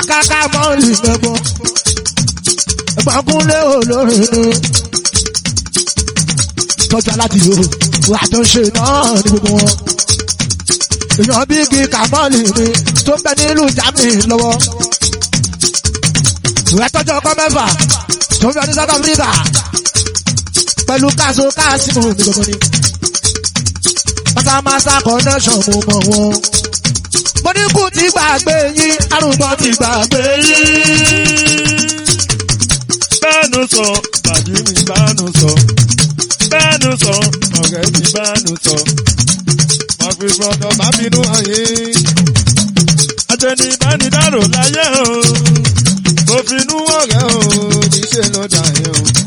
Àkàkà mọ́ọ̀lì mẹ́gbọ́n. Ẹ̀gbọ́nkúnlé olórin ni. Tọ́jú aláti yòó, wà tó ń ṣe náà ní gbogbo wọn. Èèyàn bí igi kàmọ́ọ̀lì mi tó ń bẹ nílùú Germany lọ́wọ́. Ìwé tọ́jú ọkọ mẹ́fà tó ń bẹ ní South Africa. Pẹ̀lú káàsó káàsìmù ní gbogbo ni. Másámásá connection mo mọ̀ wọn. Mo ní kú ti gbàgbé yín, arúgbọ́n ti gbàgbé yín. Bẹ́ẹ̀nu sọ, tàbí mi bánu sọ. Bẹ́ẹ̀nu sọ, ọ̀rẹ́ mi bánu sọ. Mo fi fọdọ̀ bá bínú ayé. Àtẹni ìbánidárò láyé o. Mo fi inú ọ̀rẹ́ o, níṣẹ́ ló dà yẹn o.